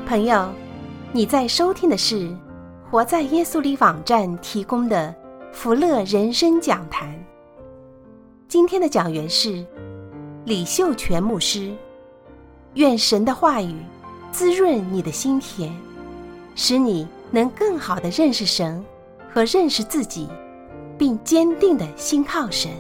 朋友，你在收听的是活在耶稣里网站提供的福乐人生讲坛。今天的讲员是李秀全牧师。愿神的话语滋润你的心田，使你能更好地认识神和认识自己，并坚定地信靠神。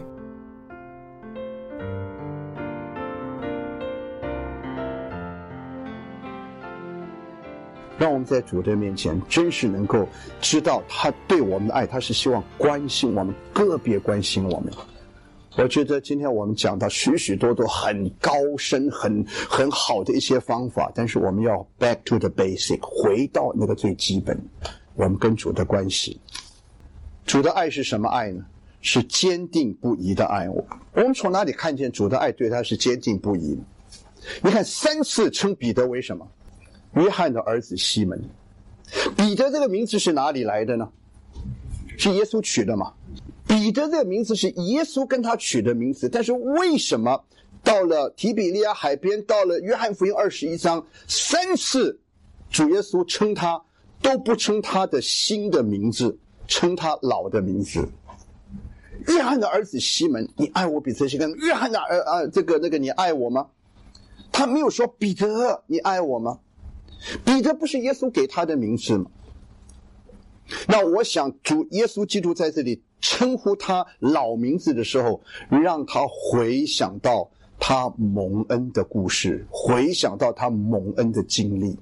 让我们在主的面前真是能够知道他对我们的爱，他是希望关心我们，个别关心我们。我觉得今天我们讲到许许多多很高深很好的一些方法，但是我们要 back to the basic， 回到那个最基本，我们跟主的关系。主的爱是什么爱呢？是坚定不移的爱。我们从哪里看见主的爱对他是坚定不移呢？你看3次称彼得为什么？约翰的儿子西门。彼得这个名字是哪里来的呢？是耶稣取的吗？彼得这个名字是耶稣跟他取的名字，但是为什么到了提比利亚海边，到了约翰福音21章3次主耶稣称他都不称他的新的名字，称他老的名字。约翰的儿子西门，你爱我比这些更。约翰的你爱我吗？他没有说彼得你爱我吗？彼得不是耶稣给他的名字吗？那我想主耶稣基督在这里称呼他老名字的时候，让他回想到他蒙恩的故事，回想到他蒙恩的经历。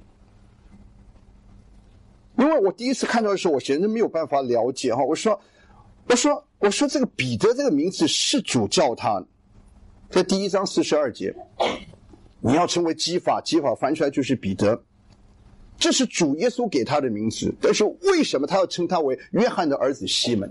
因为我第一次看到的时候，我显然没有办法了解哈。我说这个彼得这个名字是主叫他，在第1章42节，你要成为基法，基法翻出来就是彼得。这是主耶稣给他的名字，但是为什么他要称他为约翰的儿子西门？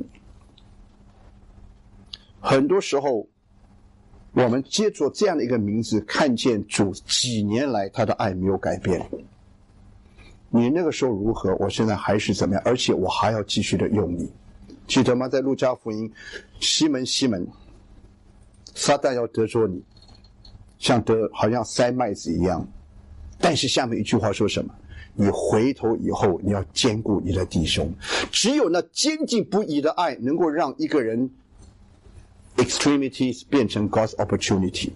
很多时候我们借着这样的一个名字，看见主几年来他的爱没有改变。你那个时候如何，我现在还是怎么样，而且我还要继续的用你。记得吗？在路加福音，西门西门，撒旦要得着你，好像塞麦子一样，但是下面一句话说什么？你回头以后，你要兼顾你的弟兄。只有那坚定不移的爱，能够让一个人 extremities 变成 God's opportunity。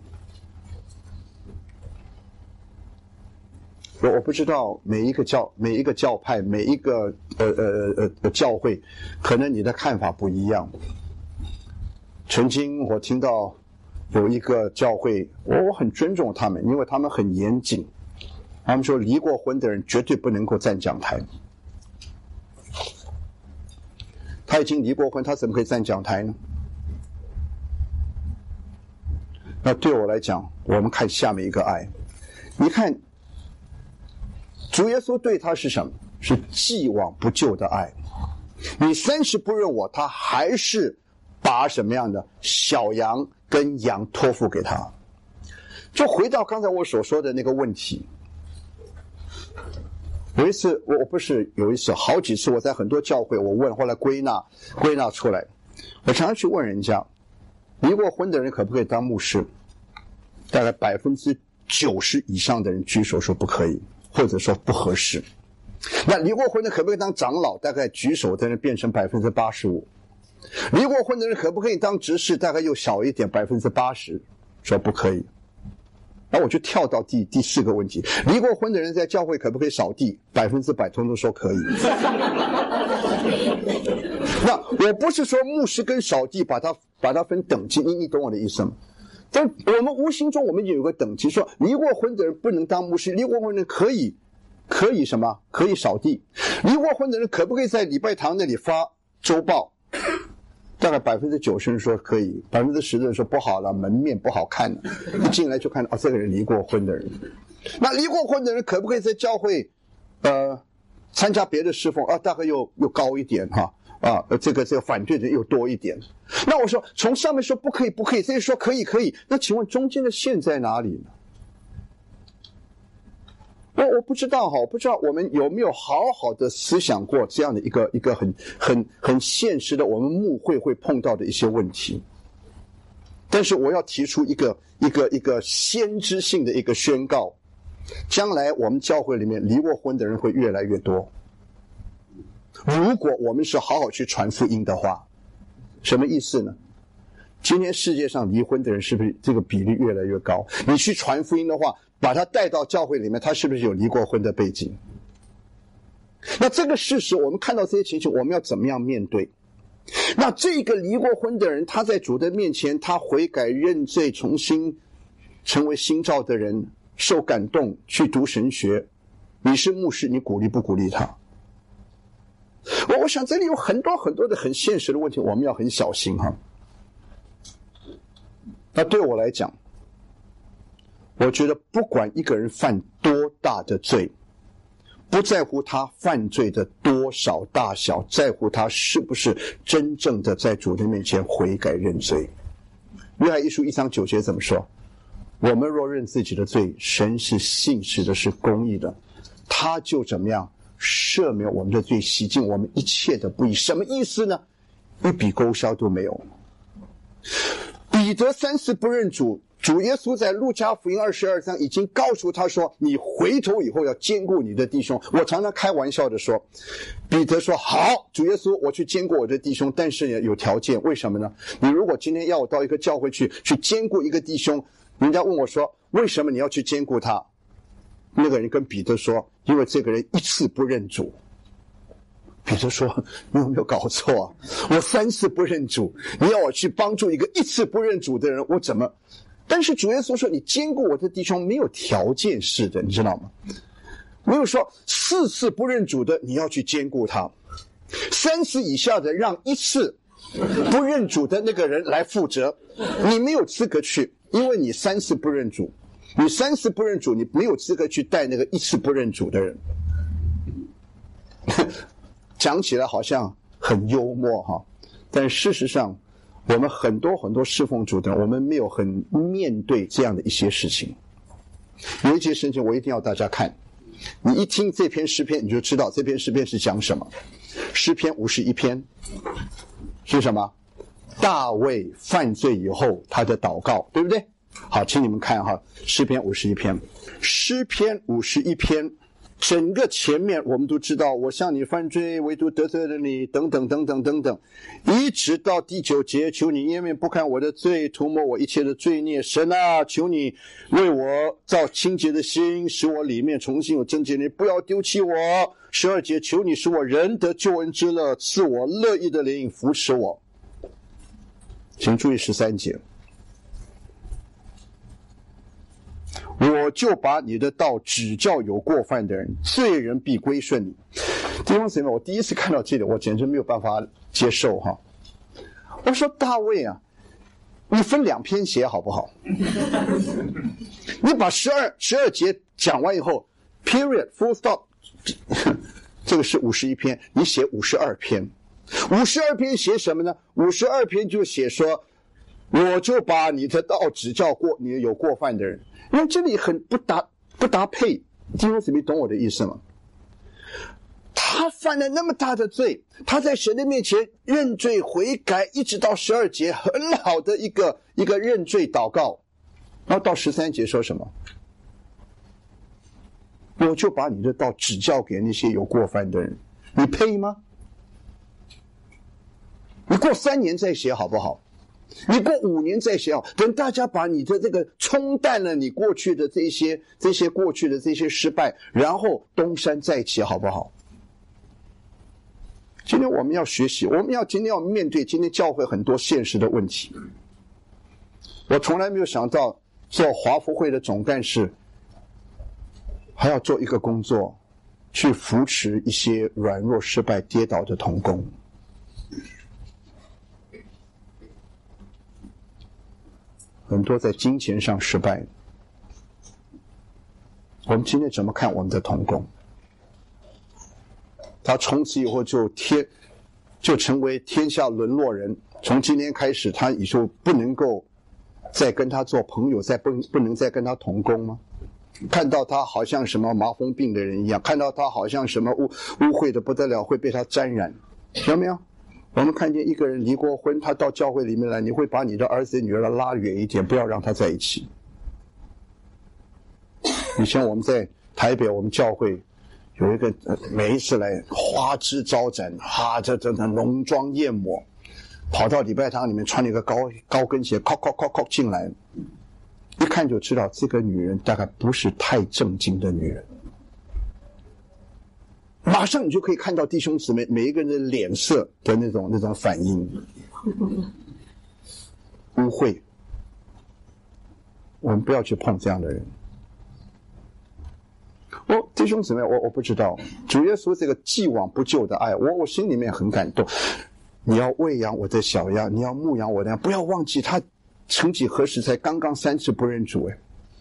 我不知道每一个教派，每一个教会，可能你的看法不一样。曾经我听到有一个教会，我很尊重他们，因为他们很严谨。他们说离过婚的人绝对不能够站讲台。他已经离过婚，他怎么可以站讲台呢？那对我来讲，我们看下面一个爱。你看主耶稣对他是什么？是既往不咎的爱。你30不认我，他还是把什么样的小羊跟羊托付给他。就回到刚才我所说的那个问题。有一次，好几次我在很多教会我问，后来归纳出来。我常常去问人家，离过婚的人可不可以当牧师？大概90%以上的人举手说不可以，或者说不合适。那离过婚的可不可以当长老？大概举手的人变成85%。离过婚的人可不可以当执事？大概又小一点，80%说不可以。那我就跳到第4个问题，离过婚的人在教会可不可以扫地？100%通通说可以。那我不是说牧师跟扫地把它分等级，你懂我的意思吗？但我们无形中我们有个等级，说离过婚的人不能当牧师，离过婚的人可以什么？可以扫地。离过婚的人可不可以在礼拜堂那里发周报？大概90%人说可以，10%的人说不好了，门面不好看了。一进来就看到这个人离过婚的人。那离过婚的人可不可以在教会参加别的侍奉？大概又高一点哈。这个反对的又多一点。那我说从上面说不可以，这里说可以，那请问中间的线在哪里呢？我不知道我们有没有好好的思想过这样的一个很现实的我们牧会会碰到的一些问题。但是我要提出一个先知性的一个宣告， 将来我们教会里面离过婚的人会越来越多。如果我们是好好去传福音的话，什么意思呢？今天世界上离婚的人是不是这个比例越来越高？你去传福音的话，把他带到教会里面，他是不是有离过婚的背景？那这个事实，我们看到这些情形，我们要怎么样面对？那这个离过婚的人，他在主的面前，他悔改认罪，重新成为新造的人，受感动去读神学，你是牧师，你鼓励不鼓励他？我想这里有很多很多的很现实的问题，我们要很小心哈。那对我来讲，我觉得不管一个人犯多大的罪，不在乎他犯罪的多少大小，在乎他是不是真正的在主的面前悔改认罪。约翰一书1章9节怎么说？我们若认自己的罪，神是信实的，是公义的，他就怎么样赦免我们的罪，洗净我们一切的不义。什么意思呢？一笔勾销都没有。彼得3次不认主，主耶稣在路加福音22章已经告诉他说，你回头以后要兼顾你的弟兄。我常常开玩笑的说，彼得说好，主耶稣我去兼顾我的弟兄，但是也有条件。为什么呢？你如果今天要我到一个教会去兼顾一个弟兄，人家问我说为什么你要去兼顾他？那个人跟彼得说，因为这个人一次不认主。彼得说，你有没有搞错啊？我3次不认主，你要我去帮助一个1次不认主的人，我怎么？但是主耶稣说，你兼顾我的弟兄没有条件式的，你知道吗？没有说4次不认主的你要去兼顾他，3次以下的让1次不认主的那个人来负责，你没有资格去，因为你3次不认主，你3次不认主，你没有资格去带那个1次不认主的人。讲起来好像很幽默哈，但事实上我们很多很多侍奉主的人，我们没有很面对这样的一些事情。有一节圣经我一定要大家看，你一听这篇诗篇你就知道这篇诗篇是讲什么。诗篇51篇是什么？大卫犯罪以后他的祷告，对不对？好，请你们看哈，诗篇51篇。诗篇51篇整个前面我们都知道，我向你犯罪，唯独得罪了你，等等等等等等，一直到第9节，求你掩面不看我的罪，涂抹我一切的罪孽。神啊，求你为我造清洁的心，使我里面重新有贞洁，你不要丢弃我。12节，求你使我人得救恩之乐，赐我乐意的灵，扶持我。请注意13节，我就把你的道指教有过犯的人，罪人必归顺你。弟兄姊妹，我第一次看到这里，我简直没有办法接受哈。我说大卫啊，你分2篇写好不好？你把12节讲完以后 ，period full stop， 这个是51篇，你写52篇。52篇写什么呢？52篇就写说，我就把你的道指教过你有过犯的人。因为这里很不搭配，弟兄姊妹懂我的意思吗？他犯了那么大的罪，他在神的面前认罪悔改，一直到12节很好的一个认罪祷告，然后到13节说什么？我就把你的道指教给那些有过犯的人，你配吗？你过3年再写好不好？你过5年再写好，等大家把你的这个冲淡了你过去的这些过去的这些失败，然后东山再起好不好？今天我们要学习，我们今天要面对今天教会很多现实的问题。我从来没有想到做华福会的总干事还要做一个工作，去扶持一些软弱失败跌倒的同工。很多在金钱上失败，我们今天怎么看我们的同工？他从此以后就成为天下沦落人，从今天开始他以后不能够再跟他做朋友，不能再跟他同工吗？看到他好像什么麻风病的人一样，看到他好像什么污秽的不得了，会被他沾染，有没有？我们看见一个人离过婚，他到教会里面来，你会把你的儿子女儿拉远一点，不要让他在一起。 以前我们在台北，我们教会有一个每一次来花枝招展，这浓妆艳抹，跑到礼拜堂里面穿了一个高跟鞋，靠进来，一看就知道这个女人大概不是太正经的女人。马上你就可以看到弟兄姊妹每一个人的脸色的那种反应，污秽。我们不要去碰这样的人。弟兄姊妹，我不知道主耶稣这个既往不咎的爱，我心里面很感动。你要喂养我的小羊，你要牧养我的羊，不要忘记他曾几何时才刚刚3次不认主。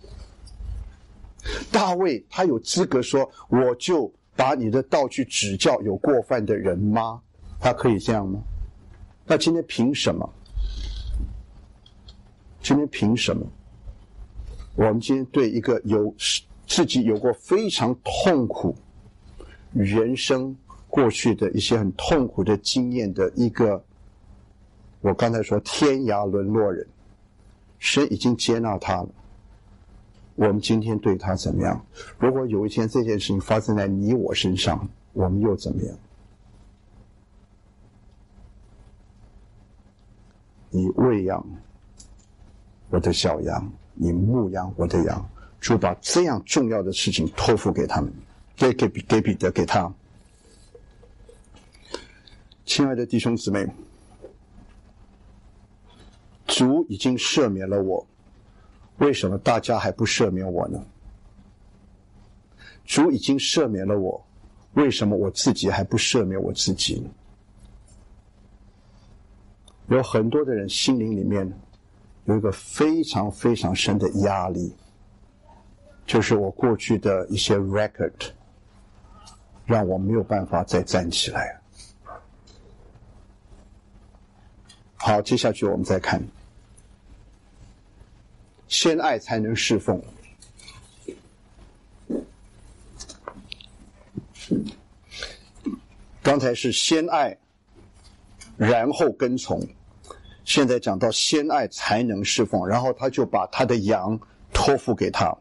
大卫他有资格说我就把你的道去指教有过犯的人吗？他可以这样吗？那今天凭什么？我们今天对一个自己有过非常痛苦人生过去的一些很痛苦的经验的一个，我刚才说天涯沦落人，神已经接纳他了，我们今天对他怎么样？如果有一天这件事情发生在你我身上，我们又怎么样？你喂养我的小羊，你牧养我的羊，主把这样重要的事情托付给他们，给彼得，给他。亲爱的弟兄姊妹，主已经赦免了我，为什么大家还不赦免我呢？主已经赦免了我，为什么我自己还不赦免我自己呢？有很多的人心灵里面有一个非常非常深的压力，就是我过去的一些 record 让我没有办法再站起来。好，接下去我们再看，先爱才能侍奉。刚才是先爱然后跟从，现在讲到先爱才能侍奉，然后他就把他的羊托付给他。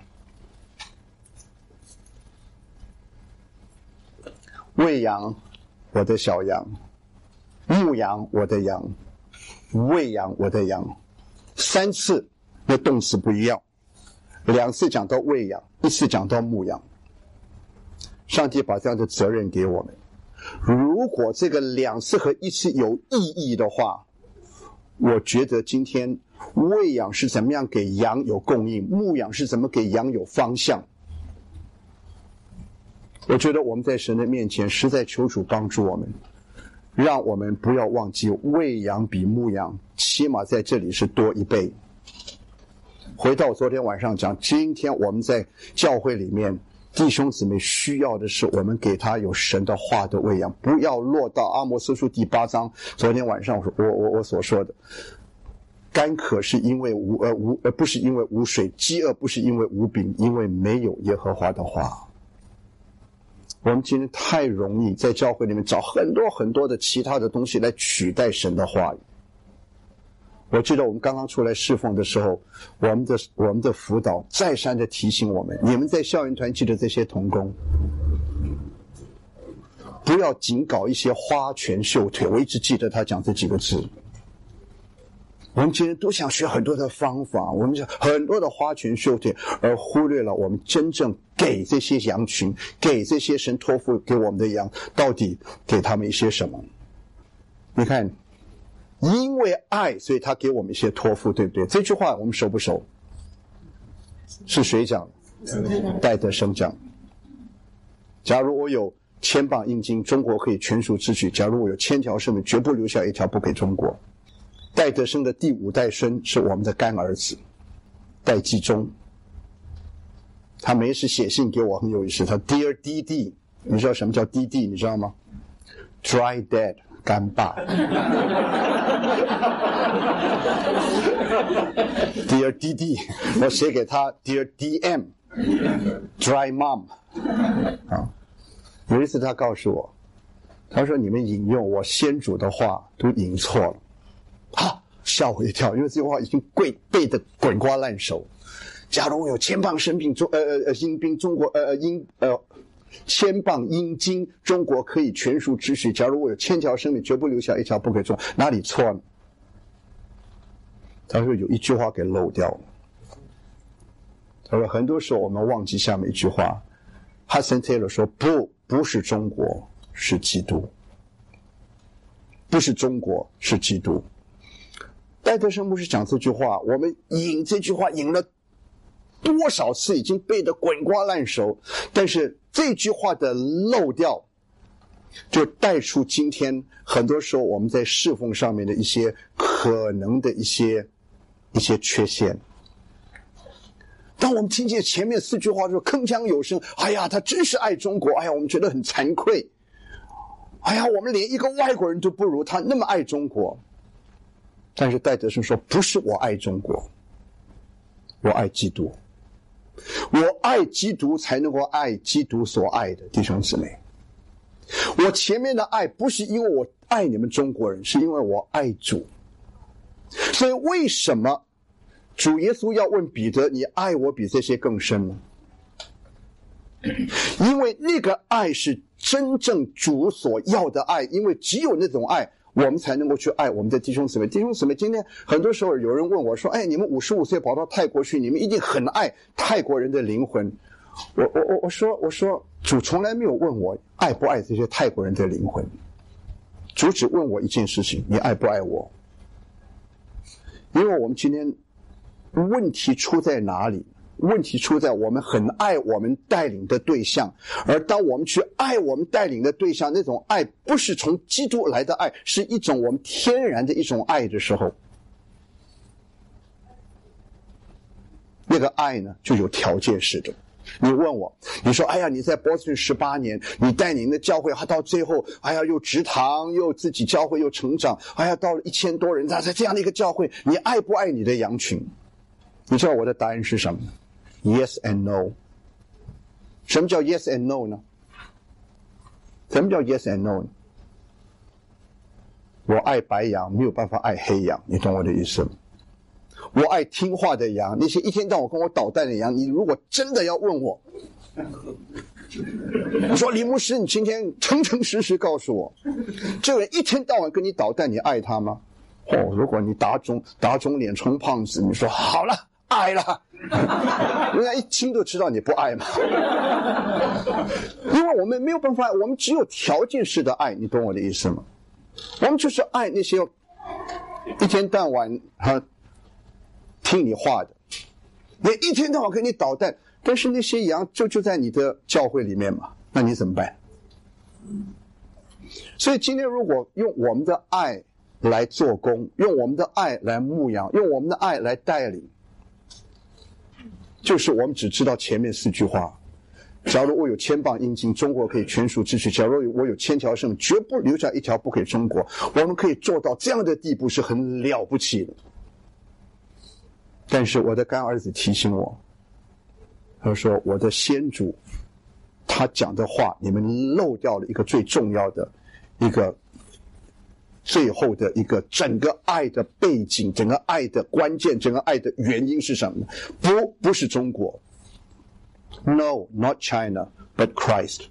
喂养我的小羊，牧养我的羊，喂养我的羊，3次的动词不一样，2次讲到喂养，1次讲到牧养。上帝把这样的责任给我们，如果这个2次和1次有意义的话，我觉得今天喂养是怎么样给羊有供应，牧养是怎么给羊有方向。我觉得我们在神的面前实在求主帮助我们，让我们不要忘记喂养比牧养起码在这里是多1倍。回到昨天晚上讲，今天我们在教会里面弟兄姊妹需要的是我们给他有神的话的喂养，不要落到阿摩司书第8章昨天晚上我所说的，干渴是因为不是因为无水，饥饿不是因为无饼，因为没有耶和华的话。我们今天太容易在教会里面找很多很多的其他的东西来取代神的话语。我记得我们刚刚出来侍奉的时候，我们的辅导再三的提醒我们，你们在校园团契的这些同工，不要仅搞一些花拳绣腿。我一直记得他讲这几个字。我们今天都想学很多的方法，我们想很多的花拳绣腿，而忽略了我们真正给这些羊群，给这些神托付给我们的羊，到底给他们一些什么。你看，因为爱，所以他给我们一些托付，对不对？这句话我们熟不熟？是谁讲的？戴德生讲。假如我有1000磅硬金，中国可以全数支取；假如我有1000条生命，绝不留下一条不给中国。戴德生的第5代孙是我们的干儿子戴季忠，他没事写信给我很有意思，他 Dear DD， 你知道什么叫 DD 你知道吗？ Dry Dad， 干爸Dear DD， 我写给他 Dear DM， Dry Mom。 有一次他告诉我，他说你们引用我先祖的话都引错了。吓我一跳，因为这句话已经背得滚瓜烂熟。 假如有千磅生病阴兵，中国千磅阴茎，中国可以全数支取。假如我有1000条生命，绝不留下一条不可以中，哪里错呢？他说有一句话给漏掉了。他说很多时候我们忘记下面一句话。Hudson Taylor 说不是中国，是基督。不是中国，是基督。戴德生牧师讲这句话，我们引这句话引了多少次，已经背得滚瓜烂熟。但是这句话的漏掉，就带出今天很多时候我们在侍奉上面的一些可能的一些缺陷。当我们听见前面4句话说铿锵有声，哎呀，他真是爱中国，哎呀，我们觉得很惭愧，哎呀，我们连一个外国人都不如，他那么爱中国。但是戴德生说，不是我爱中国，我爱基督，我爱基督才能够爱基督所爱的弟兄姊妹。我前面的爱不是因为我爱你们中国人，是因为我爱主。所以为什么主耶稣要问彼得，你爱我比这些更深呢？因为那个爱是真正主所要的爱，因为只有那种爱，我们才能够去爱我们的弟兄姊妹。弟兄姊妹，今天很多时候有人问我说，你们55岁跑到泰国去，你们一定很爱泰国人的灵魂。我说主从来没有问我爱不爱这些泰国人的灵魂，主只问我一件事情，你爱不爱我？因为我们今天问题出在哪里？问题出在我们很爱我们带领的对象，而当我们去爱我们带领的对象，那种爱不是从基督来的爱，是一种我们天然的一种爱的时候，那个爱呢就有条件式的。你问我，你说你在波士顿18年，你带领的教会到最后又植堂又自己教会又成长，到了1000多人，在这样的一个教会，你爱不爱你的羊群？你知道我的答案是什么呢？ Yes and no。 什么叫 yes and no 呢？什么叫 yes and no 呢？我爱白羊，没有办法爱黑羊，你懂我的意思吗？我爱听话的羊，那些一天到晚跟我捣蛋的羊，你如果真的要问我，我说李牧师，你今天诚诚实实告诉我，这个人一天到晚跟你捣蛋，你爱他吗？如果你打肿脸充胖子，你说好了，爱了，人家一听就知道你不爱嘛。因为我们没有办法，我们只有条件式的爱，你懂我的意思吗？我们就是爱那些一天到晚听你话的，你一天到晚跟你捣蛋，但是那些羊就在你的教会里面嘛，那你怎么办？所以今天如果用我们的爱来做工，用我们的爱来牧养，用我们的爱来带领，就是我们只知道前面4句话。假如我有1000磅阴茎，中国可以全数支取；假如我有1000条生，绝不留下一条不给中国。我们可以做到这样的地步，是很了不起的。但是我的干儿子提醒我，他说我的先祖他讲的话，你们漏掉了一个最重要的一个最后的一个整个爱的背景，整个爱的关键，整个爱的原因是什么呢？不是中国。 No, not China, but Christ。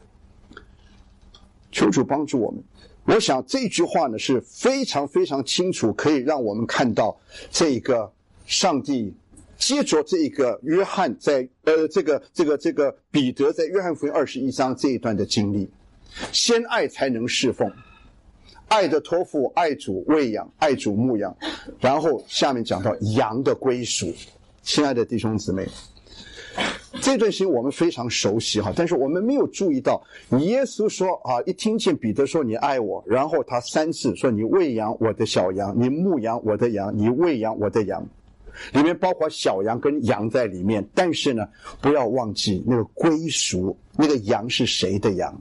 求主帮助我们。我想这句话呢是非常非常清楚，可以让我们看到这个上帝接着这个约翰在这个彼得在约翰福音21章这一段的经历。先爱才能侍奉，爱的托付，爱主喂养，爱主牧养，然后下面讲到羊的归属。亲爱的弟兄姊妹，这段经我们非常熟悉但是我们没有注意到耶稣说一听见彼得说你爱我，然后他3次说你喂养我的小羊，你牧养我的羊，你喂养我的羊，里面包括小羊跟羊在里面。但是呢，不要忘记那个归属，那个羊是谁的羊？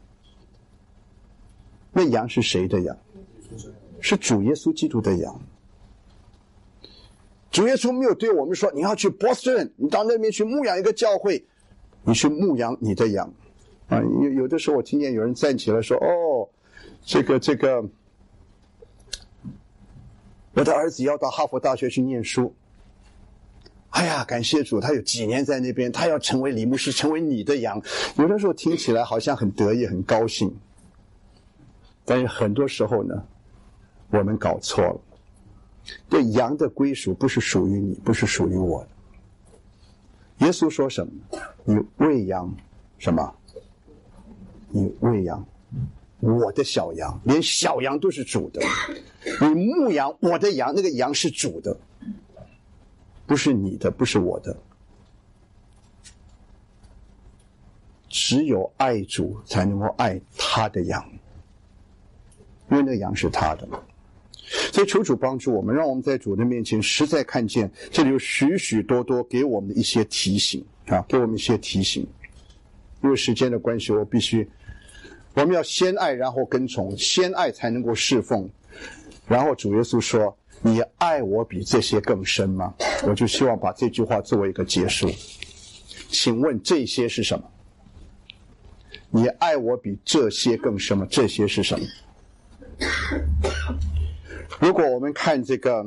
那羊是谁的羊？是主耶稣基督的羊。主耶稣没有对我们说你要去波士顿，你到那边去牧养一个教会，你去牧养你的羊有的时候我听见有人站起来说这个我的儿子要到哈佛大学去念书， 呀，感谢主，他有几年在那边，他要成为李牧师，成为你的羊。有的时候听起来好像很得意很高兴，但是很多时候呢，我们搞错了。这羊的归属不是属于你，不是属于我的。耶稣说什么？你喂养什么？你喂养我的小羊，连小羊都是主的。你牧养我的羊，那个羊是主的，不是你的，不是我的。只有爱主才能够爱他的羊，因为那个羊是他的。所以求主帮助我们，让我们在主的面前实在看见这里有许许多多给我们的一些提醒啊，给我们一些提醒。因为时间的关系，我们要先爱，然后跟从，先爱才能够侍奉。然后主耶稣说：“你爱我比这些更深吗？”我就希望把这句话作为一个结束。请问这些是什么？你爱我比这些更深吗？这些是什么？如果我们看这个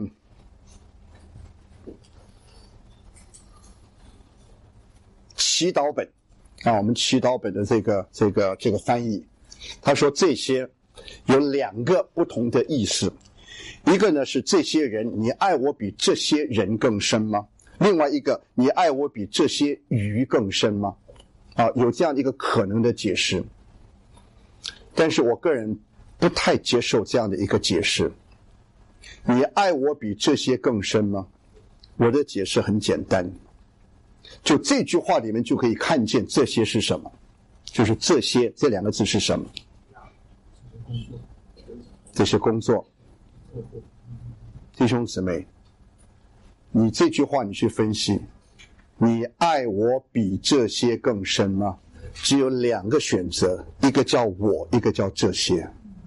祈祷本啊，我们祈祷本的这个翻译，他说这些有两个不同的意思。一个呢是这些人，你爱我比这些人更深吗？另外一个，你爱我比这些鱼更深吗？啊，有这样一个可能的解释，但是我个人不太接受这样的一个解释。你爱我比这些更深吗？我的解释很简单，就这句话里面就可以看见这些是什么，就是这些这两个字是什么？这些工作。弟兄姊妹，你这句话你去分析，你爱我比这些更深吗？只有两个选择，一个叫我，一个叫这些。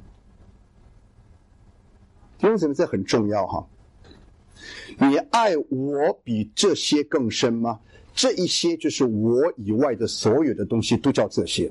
弟兄姊妹，这很重要哈。你爱我比这些更深吗？这一些就是我以外的所有的东西都叫这些。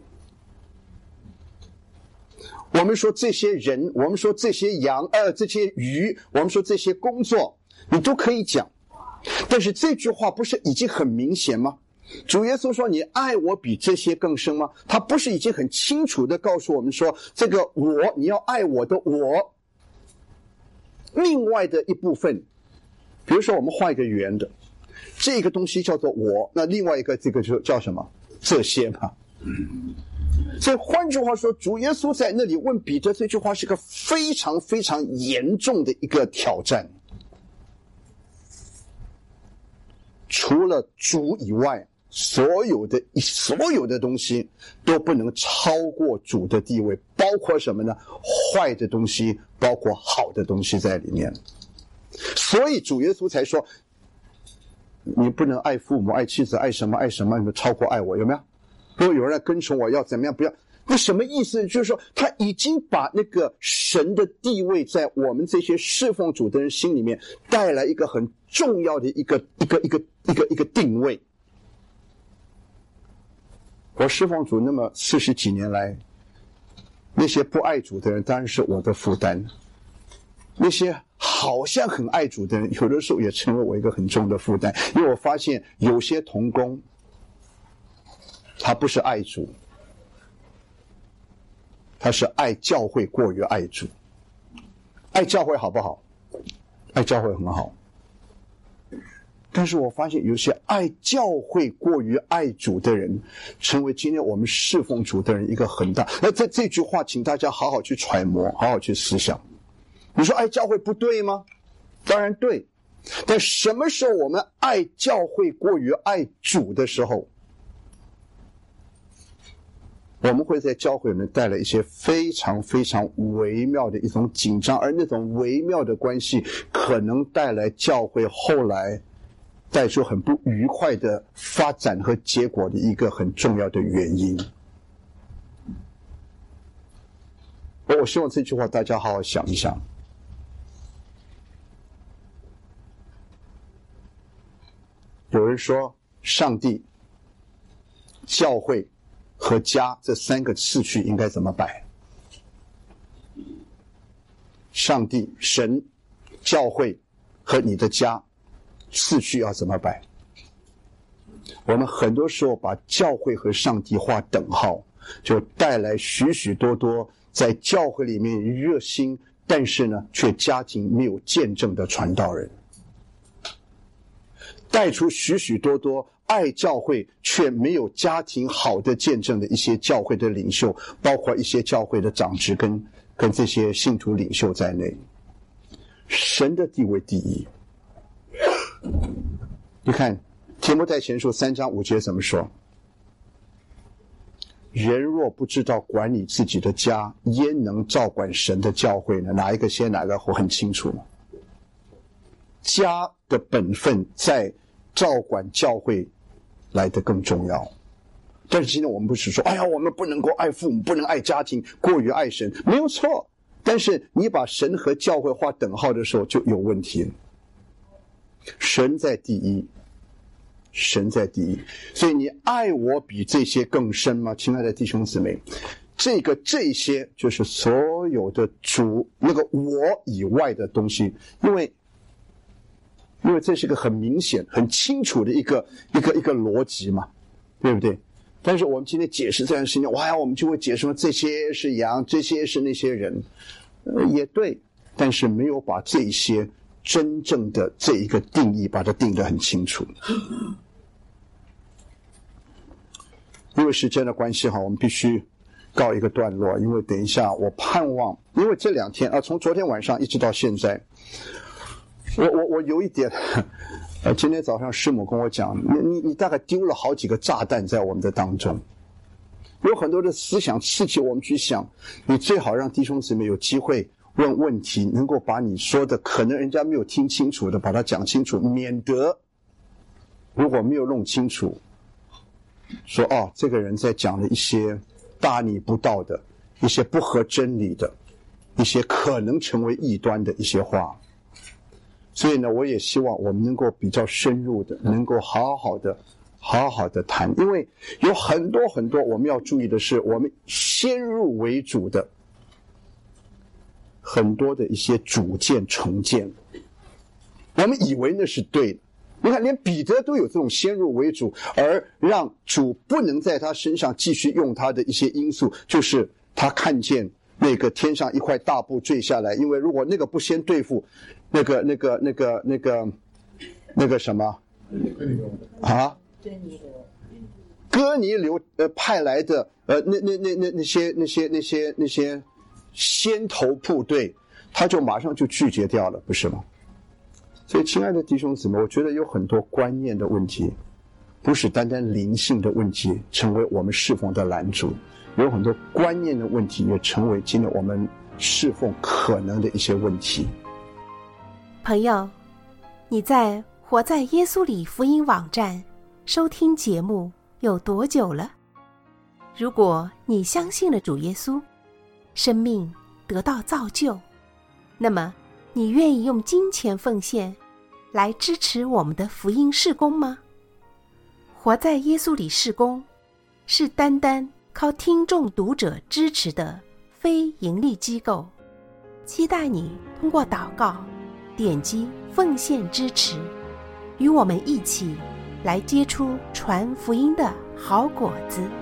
我们说这些人，我们说这些羊，这些鱼，我们说这些工作，你都可以讲。但是这句话不是已经很明显吗？主耶稣说你爱我比这些更深吗？他不是已经很清楚的告诉我们说，这个我，你要爱我的我。另外的一部分，比如说我们画一个圆的，这个东西叫做我，那另外一个这个就叫什么？这些嘛。所以换句话说，主耶稣在那里问彼得这句话是个非常非常严重的一个挑战。除了主以外，所有的东西都不能超过主的地位，包括什么呢？坏的东西，包括好的东西在里面。所以主耶稣才说，你不能爱父母、爱妻子、爱什么，你超过爱我，有没有？如果有人来跟从我，要怎么样？不要。那什么意思？就是说他已经把那个神的地位在我们这些侍奉主的人心里面带来一个很重要的一个定位。我侍奉主那么40几年来，那些不爱主的人当然是我的负担，那些好像很爱主的人，有的时候也成为我一个很重的负担。因为我发现有些同工他不是爱主，他是爱教会过于爱主。爱教会好不好？爱教会很好。但是我发现有些爱教会过于爱主的人，成为今天我们侍奉主的人一个很大。那这句话请大家好好去揣摩，好好去思想。你说爱教会不对吗？当然对。但什么时候我们爱教会过于爱主的时候，我们会在教会里面带来一些非常非常微妙的一种紧张，而那种微妙的关系可能带来教会后来带出很不愉快的发展和结果的一个很重要的原因。我希望这句话大家好好想一想。有人说上帝、教会和家这三个次序应该怎么摆？上帝、神、教会和你的家次序要怎么摆？ 我们很多时候把教会和上帝划等号，就带来许许多多在教会里面热心，但是呢却家庭没有见证的传道人，带出许许多多爱教会却没有家庭好的见证的一些教会的领袖，包括一些教会的长职跟这些信徒领袖在内。神的地位第一。你看提摩太前书3章5节怎么说？人若不知道管理自己的家，焉能照管神的教会呢？哪一个先哪个后很清楚吗？家的本分在照管教会来得更重要。但是今天我们不是说哎呀我们不能够爱父母，不能爱家庭，过于爱神，没有错，但是你把神和教会划等号的时候就有问题了。神在第一，神在第一，所以你爱我比这些更深吗？亲爱的弟兄姊妹，这些就是所有的主那个我以外的东西，因为这是个很明显很清楚的一个逻辑嘛，对不对？但是我们今天解释这件事情，哇呀，我们就会解释说这些是羊，这些是那些人，也对，但是没有把这些真正的这一个定义把它定得很清楚。因为时间的关系我们必须告一个段落，因为等一下我盼望，因为这2天从昨天晚上一直到现在，我有一点今天早上师母跟我讲，你大概丢了好几个炸弹在我们的当中，有很多的思想刺激我们去想，你最好让弟兄姊妹有机会问问题，能够把你说的可能人家没有听清楚的把它讲清楚，免得如果没有弄清楚说这个人在讲了一些大逆不道的，一些不合真理的，一些可能成为异端的一些话。所以呢，我也希望我们能够比较深入的，能够好好的谈，因为有很多我们要注意的是，我们先入为主的很多的一些主见成见，我们以为那是对的。你看连彼得都有这种先入为主，而让主不能在他身上继续用他的一些因素，就是他看见那个天上一块大布坠下来，因为如果那个不先对付那个什么哥尼流派来的那些先头部队，他就马上就拒绝掉了，不是吗？所以亲爱的弟兄姊妹，我觉得有很多观念的问题，不是单单灵性的问题成为我们侍奉的拦阻，有很多观念的问题也成为今天我们侍奉可能的一些问题。 朋友，你在活在耶稣里福音网站收听节目有多久了？如果你相信了主耶稣，生命得到造就，那么你愿意用金钱奉献来支持我们的福音事工吗？活在耶稣里事工是单单靠听众读者支持的非盈利机构，期待你通过祷告点击奉献支持，与我们一起来结出传福音的好果子。